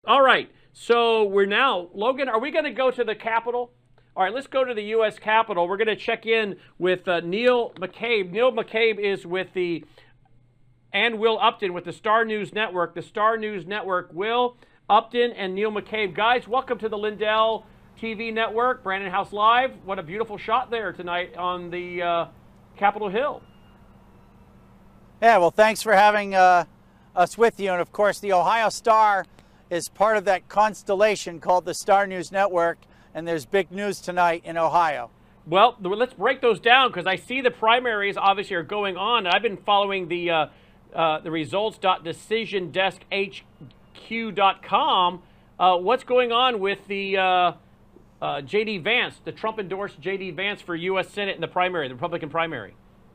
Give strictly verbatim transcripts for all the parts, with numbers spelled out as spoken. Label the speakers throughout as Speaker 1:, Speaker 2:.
Speaker 1: All right. So we're now, Logan, are we going to go to the Capitol? All right, let's go to the U S Capitol. We're going to check in with uh, Neil McCabe. Neil McCabe is with the, and Will Upton with the Star News Network. The Star News Network, Will Upton and Neil McCabe. Guys, welcome to the Lindell T V network, Brandon House Live. What a beautiful shot there tonight on the uh, Capitol Hill.
Speaker 2: Yeah, well, thanks for having uh, us with you. And of course, the Ohio Star is part of that constellation called the Star News Network, and there's big news tonight in Ohio.
Speaker 1: Well, let's break those down because I see the primaries obviously are going on. I've been following the uh, uh, the results dot decision desk H Q dot com. Uh, what's going on with the uh, uh, J D Vance, the Trump-endorsed J D Vance for U S Senate in the primary, the Republican primary?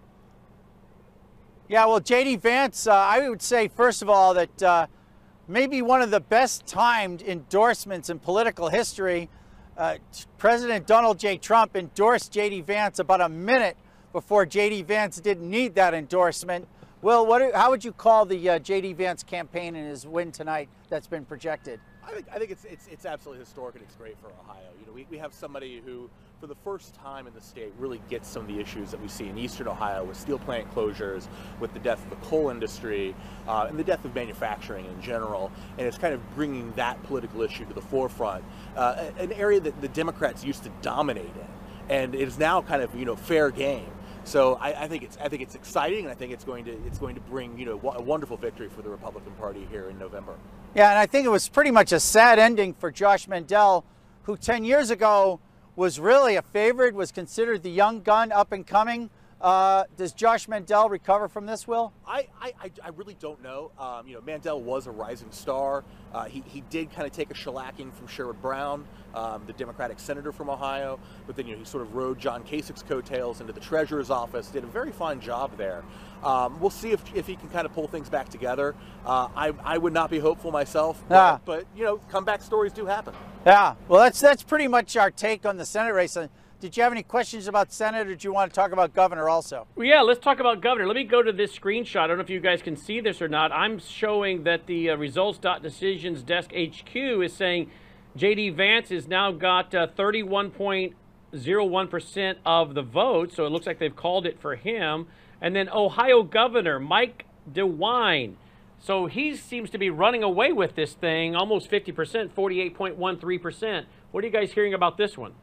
Speaker 2: Yeah, well, J D Vance, uh, I would say, first of all, that uh, maybe one of the best timed endorsements in political history. Uh, President Donald J. Trump endorsed J D Vance about a minute before J D Vance didn't need that endorsement. Will, what, how would you call the uh, J D Vance campaign and his win tonight that's been projected?
Speaker 3: I think I think it's it's it's absolutely historic and it's great for Ohio. You know, we, we have somebody who, for the first time in the state, really gets some of the issues that we see in eastern Ohio with steel plant closures, with the death of the coal industry, uh, and the death of manufacturing in general. And it's kind of bringing that political issue to the forefront, uh, an area that the Democrats used to dominate in, and it is now kind of you know fair game. So I, I think it's I think it's exciting, and I think it's going to it's going to bring you know a wonderful victory for the Republican Party here in November.
Speaker 2: Yeah, and I think it was pretty much a sad ending for Josh Mandel, who ten years ago was really a favorite, was considered the young gun, up and coming. Uh, does Josh Mandel recover from this, Will?
Speaker 3: I, I, I really don't know. Um, you know, Mandel was a rising star. Uh, he, he did kind of take a shellacking from Sherrod Brown, um, the Democratic senator from Ohio, but then you know he sort of rode John Kasich's coattails into the treasurer's office, did a very fine job there. Um, we'll see if, if he can kind of pull things back together. Uh, I, I would not be hopeful myself, but,
Speaker 2: yeah.
Speaker 3: but you know, comeback stories do happen.
Speaker 2: Yeah, well, that's, that's pretty much our take on the Senate race. Did you have any questions about Senate, or did you want to talk about governor also?
Speaker 1: Well, yeah, let's talk about governor. Let me go to this screenshot. I don't know if you guys can see this or not. I'm showing that the uh, results dot decisions desk H Q is saying J D Vance has now got uh, thirty-one point zero one percent of the vote, so it looks like they've called it for him. And then Ohio Governor Mike DeWine. So he seems to be running away with this thing, almost fifty percent, forty-eight point one three percent. What are you guys hearing about this one?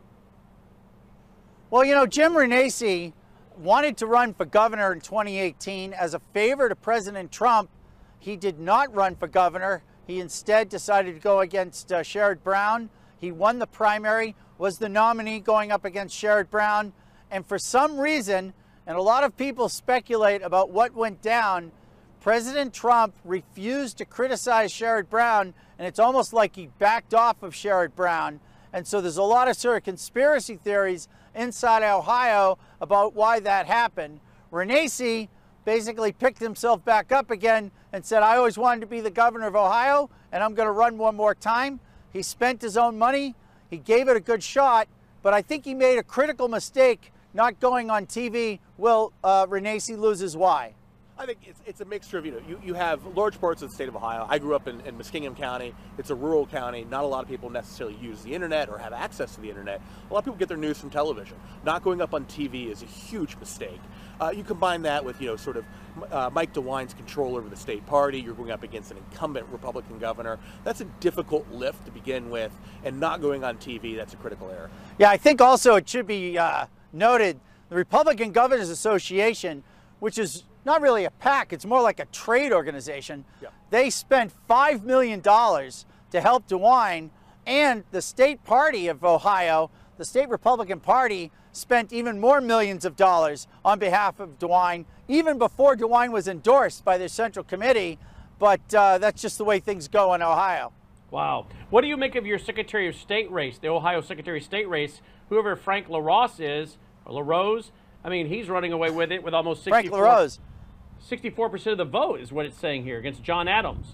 Speaker 2: Well, you know, Jim Renacci wanted to run for governor in twenty eighteen. As a favor to President Trump, he did not run for governor. He instead decided to go against uh, Sherrod Brown. He won the primary, was the nominee going up against Sherrod Brown. And for some reason, and a lot of people speculate about what went down, President Trump refused to criticize Sherrod Brown, and it's almost like he backed off of Sherrod Brown. And so there's a lot of sort of conspiracy theories inside Ohio about why that happened. Renacci basically picked himself back up again and said, I always wanted to be the governor of Ohio, and I'm going to run one more time. He spent his own money. He gave it a good shot, but I think he made a critical mistake not going on T V. Will uh, Renacci loses why?
Speaker 3: I think it's, it's a mixture of, you know, you, you have large parts of the state of Ohio. I grew up in, in Muskingum County. It's a rural county. Not a lot of people necessarily use the internet or have access to the internet. A lot of people get their news from television. Not going up on T V is a huge mistake. Uh, you combine that with, you know, sort of uh, Mike DeWine's control over the state party. You're going up against an incumbent Republican governor. That's a difficult lift to begin with, and not going on T V, that's a critical error.
Speaker 2: Yeah, I think also it should be uh, noted, the Republican Governors Association, which is not really a PAC, it's more like a trade organization. Yeah. They spent five million dollars to help DeWine, and the state party of Ohio, the state Republican Party, spent even more millions of dollars on behalf of DeWine, even before DeWine was endorsed by their Central Committee. But uh, that's just the way things go in Ohio.
Speaker 1: Wow. What do you make of your Secretary of State race, the Ohio Secretary of State race, whoever Frank LaRose is, or LaRose? I mean, he's running away with it with almost sixty-four,
Speaker 2: Frank LaRose.
Speaker 1: sixty-four percent of the vote is what it's saying here against John Adams.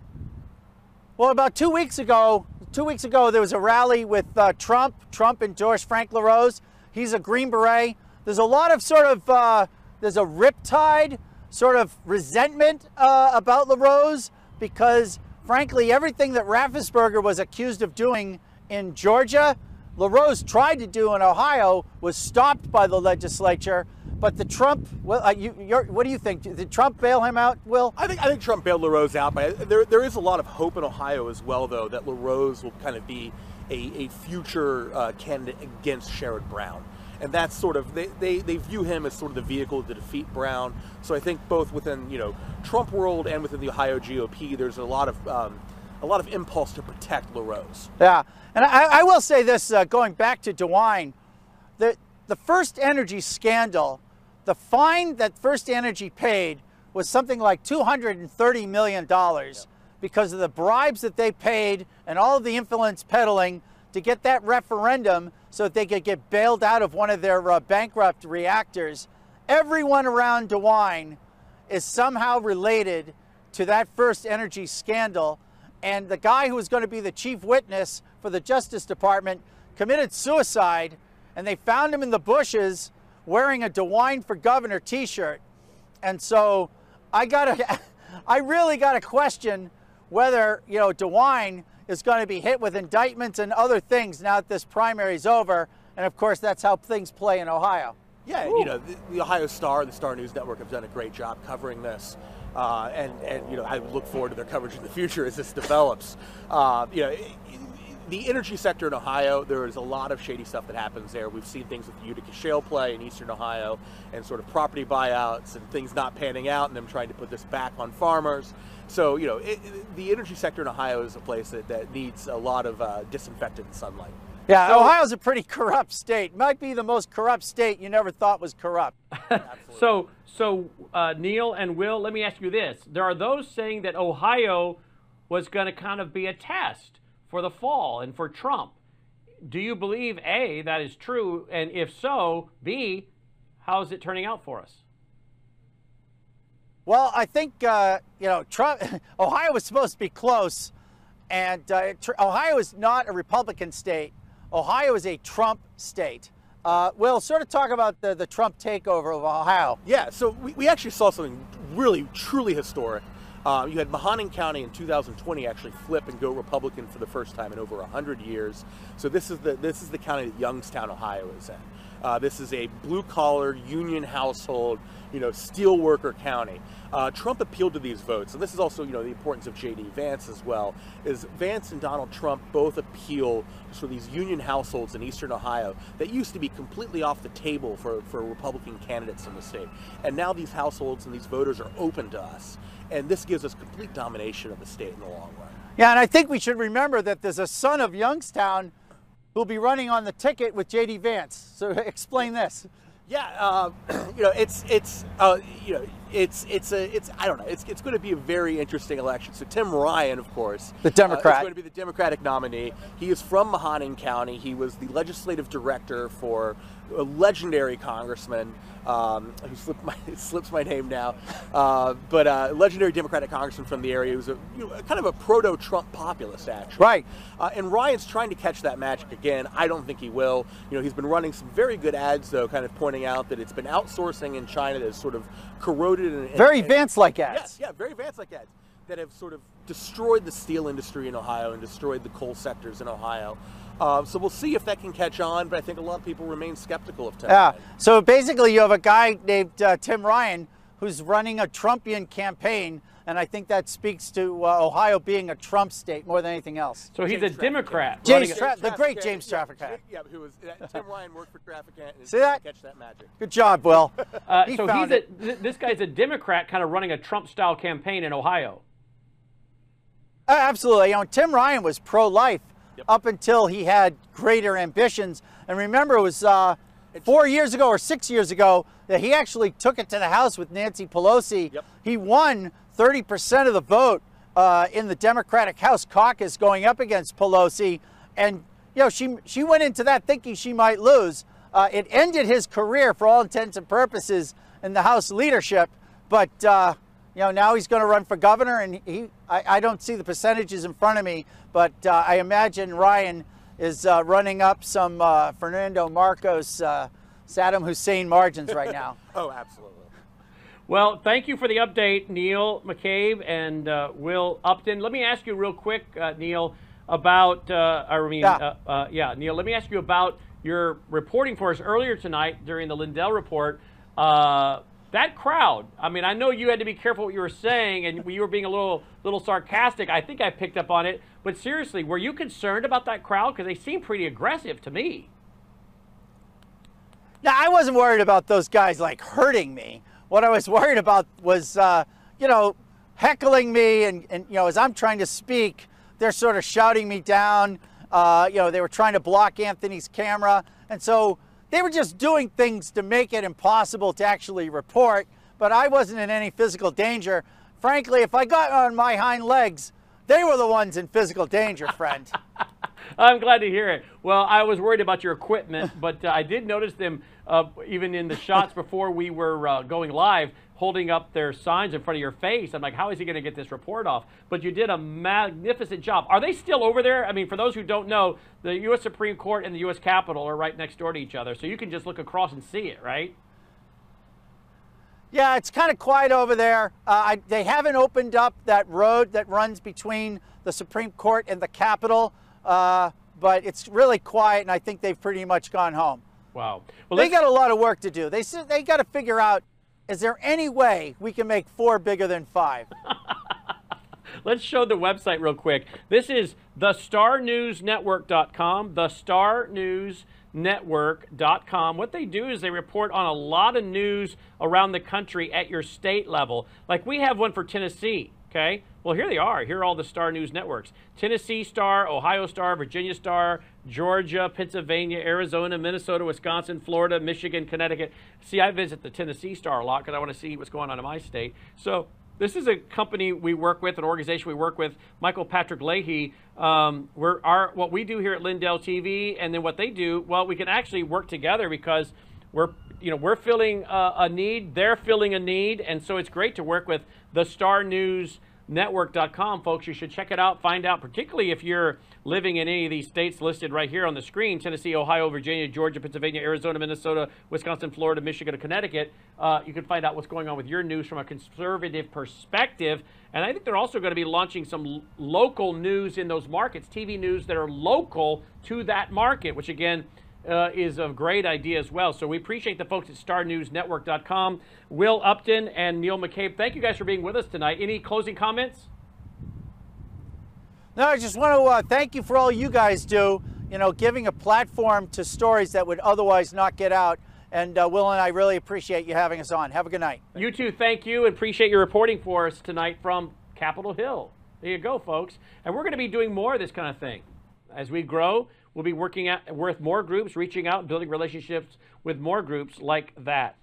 Speaker 2: Well, about two weeks ago, two weeks ago, there was a rally with uh, Trump. Trump endorsed Frank LaRose. He's a Green Beret. There's a lot of sort of, uh, there's a riptide sort of resentment uh, about LaRose because frankly, everything that Raffensperger was accused of doing in Georgia, LaRose tried to do in Ohio, was stopped by the legislature. But the Trump, well, uh, you, you're, what do you think? Did Trump bail him out, Will?
Speaker 3: I think I think Trump bailed LaRose out, but there there is a lot of hope in Ohio as well, though, that LaRose will kind of be a, a future uh, candidate against Sherrod Brown. And that's sort of, they, they, they view him as sort of the vehicle to defeat Brown. So I think both within, you know, Trump world and within the Ohio G O P, there's a lot of um, a lot of impulse to protect LaRose.
Speaker 2: Yeah, and I, I will say this, uh, going back to DeWine, the, the First Energy scandal, the fine that First Energy paid was something like two hundred thirty million dollars yeah. because of the bribes that they paid and all of the influence peddling to get that referendum so that they could get bailed out of one of their uh, bankrupt reactors. Everyone around DeWine is somehow related to that First Energy scandal, and the guy who was going to be the chief witness for the Justice Department committed suicide, and they found him in the bushes wearing a DeWine for Governor t-shirt. And so I gotta, I really gotta question whether, you know, DeWine is going to be hit with indictments and other things now that this primary is over. And of course, that's how things play in Ohio.
Speaker 3: Yeah, Ooh. you know, the, the Ohio Star, the Star News Network have done a great job covering this. Uh, and, and, you know, I look forward to their coverage in the future as this develops. Uh, you know, it, the energy sector in Ohio, there is a lot of shady stuff that happens there. We've seen things with the Utica shale play in eastern Ohio and sort of property buyouts and things not panning out and them trying to put this back on farmers. So, you know, it, it, the energy sector in Ohio is a place that, that needs a lot of uh, disinfectant sunlight.
Speaker 2: Yeah,
Speaker 1: so,
Speaker 2: Ohio's a pretty corrupt state. Might be the most corrupt state you never thought was corrupt.
Speaker 1: so, so uh, Neil and Will, let me ask you this. There are those saying that Ohio was going to kind of be a test for the fall and for Trump. Do you believe, A, that is true? And if so, B, how is it turning out for us?
Speaker 2: Well, I think, uh, you know, Trump, Ohio was supposed to be close, and uh, Ohio is not a Republican state. Ohio is a Trump state. Uh, we'll sort of talk about the, the Trump takeover of Ohio.
Speaker 3: Yeah, so we, we actually saw something really, truly historic. Uh, you had Mahoning County in two thousand twenty actually flip and go Republican for the first time in over one hundred years. So this is the this is the county that Youngstown, Ohio is in. Uh, this is a blue-collar, union household, you know, steel worker county. Uh, Trump appealed to these votes, and this is also, you know, the importance of J D Vance as well, is Vance and Donald Trump both appeal to these union households in eastern Ohio that used to be completely off the table for, for Republican candidates in the state. And now these households and these voters are open to us, and this gives us complete domination of the state in the long run.
Speaker 2: Yeah, and I think we should remember that there's a son of Youngstown who'll be running on the ticket with J D Vance. So explain this.
Speaker 3: Yeah, uh, you know, it's it's uh, you know, it's it's a it's I don't know, it's it's going to be a very interesting election. So Tim Ryan, of course,
Speaker 2: the Democrat,
Speaker 3: uh, is going to be the Democratic nominee. He is from Mahoning County. He was the legislative director for a legendary congressman um, who slipped my slips my name now, uh, but a uh, legendary Democratic congressman from the area who's a you know, kind of a proto-Trump populist, actually.
Speaker 2: Right.
Speaker 3: Uh, and Ryan's trying to catch that magic again. I don't think he will. You know, he's been running some very good ads, though, kind of pointing out that it's been outsourcing in China that has sort of corroded and
Speaker 2: very
Speaker 3: and,
Speaker 2: Vance-like ads.
Speaker 3: Yes, yeah, very Vance-like ads that have sort of destroyed the steel industry in Ohio and destroyed the coal sectors in Ohio. Uh, so we'll see if that can catch on, but I think a lot of people remain skeptical of Tim
Speaker 2: Yeah.
Speaker 3: Ryan.
Speaker 2: So basically, you have a guy named uh, Tim Ryan who's running a Trumpian campaign, and I think that speaks to uh, Ohio being a Trump state more than anything else.
Speaker 1: So he's
Speaker 3: James
Speaker 1: a Democrat.
Speaker 2: James,
Speaker 1: James
Speaker 2: Tra
Speaker 3: Traficant,
Speaker 2: the great James
Speaker 3: yeah,
Speaker 2: Traficant.
Speaker 3: Yeah, who was uh, Tim Ryan worked for Traficant and
Speaker 2: See that?
Speaker 3: catch that magic.
Speaker 2: Good job, Will.
Speaker 1: Uh,
Speaker 2: he
Speaker 1: so
Speaker 2: found
Speaker 1: he's
Speaker 2: it.
Speaker 1: a, th this guy's a Democrat, kind of running a Trump-style campaign in Ohio.
Speaker 2: Uh, absolutely. You know, Tim Ryan was pro-life
Speaker 3: Yep.
Speaker 2: up until he had greater ambitions. And remember, it was uh, four years ago or six years ago that he actually took it to the House with Nancy Pelosi.
Speaker 3: Yep.
Speaker 2: He won thirty percent of the vote uh, in the Democratic House caucus going up against Pelosi. And, you know, she, she went into that thinking she might lose. Uh, it ended his career for all intents and purposes in the House leadership. But, uh, you know, now he's going to run for governor, and he, I, I don't see the percentages in front of me, but uh, I imagine Ryan is uh, running up some uh, Fernando Marcos, uh, Saddam Hussein margins right now.
Speaker 3: Oh, absolutely.
Speaker 1: Well, thank you for the update, Neil McCabe and uh, Will Upton. Let me ask you real quick, uh, Neil, about, uh, I mean,
Speaker 2: yeah.
Speaker 1: Uh, uh, yeah, Neil, let me ask you about your reporting for us earlier tonight during the Lindell Report. Uh, that crowd, I mean, I know you had to be careful what you were saying, and you were being a little, little sarcastic. I think I picked up on it. But seriously, were you concerned about that crowd? Because they seem pretty aggressive to me.
Speaker 2: Now, I wasn't worried about those guys, like, hurting me. What I was worried about was, uh, you know, heckling me, and, and, you know, as I'm trying to speak, they're sort of shouting me down. Uh, you know, they were trying to block Anthony's camera. And so they were just doing things to make it impossible to actually report. But I wasn't in any physical danger. Frankly, if I got on my hind legs, they were the ones in physical danger, friend.
Speaker 1: I'm glad to hear it. Well, I was worried about your equipment, but uh, I did notice them uh, even in the shots before we were uh, going live, holding up their signs in front of your face. I'm like, how is he going to get this report off? But you did a magnificent job. Are they still over there? I mean, for those who don't know, the U S Supreme Court and the U S Capitol are right next door to each other, so you can just look across and see it, right?
Speaker 2: Yeah, it's kind of quiet over there. Uh, I, they haven't opened up that road that runs between the Supreme Court and the Capitol, uh, but it's really quiet, and I think they've pretty much gone home.
Speaker 1: Wow. Well,
Speaker 2: they got a lot of work to do. They they got to figure out, is there any way we can make four bigger than five?
Speaker 1: Let's show the website real quick. This is the star news network dot com, the star news network dot com. What they do is they report on a lot of news around the country at your state level. Like we have one for Tennessee, okay? Well, here they are. Here are all the Star News networks. Tennessee Star, Ohio Star, Virginia Star, Georgia, Pennsylvania, Arizona, Minnesota, Wisconsin, Florida, Michigan, Connecticut. See, I visit the Tennessee Star a lot because I want to see what's going on in my state. So this is a company we work with, an organization we work with, Michael Patrick Leahy. Um, we're our what we do here at Lindell T V, and then what they do. Well, we can actually work together because we're you know we're filling a, a need, they're filling a need, and so it's great to work with the Star News network dot com, folks. You should check it out, find out, particularly if you're living in any of these states listed right here on the screen: Tennessee, Ohio, Virginia, Georgia, Pennsylvania, Arizona, Minnesota, Wisconsin, Florida, Michigan, and Connecticut. Uh, you can find out what's going on with your news from a conservative perspective. And I think they're also going to be launching some local news in those markets, T V news that are local to that market, which again Uh, is a great idea as well. So we appreciate the folks at star news network dot com. Will Upton and Neil McCabe, thank you guys for being with us tonight. Any closing comments?
Speaker 2: No, I just want to uh, thank you for all you guys do, you know, giving a platform to stories that would otherwise not get out. And uh, Will and I really appreciate you having us on. Have a good night.
Speaker 1: You too, thank you, and appreciate your reporting for us tonight from Capitol Hill. There you go, folks. And we're going to be doing more of this kind of thing. As we grow, we'll be working at, with more groups, reaching out, building relationships with more groups like that.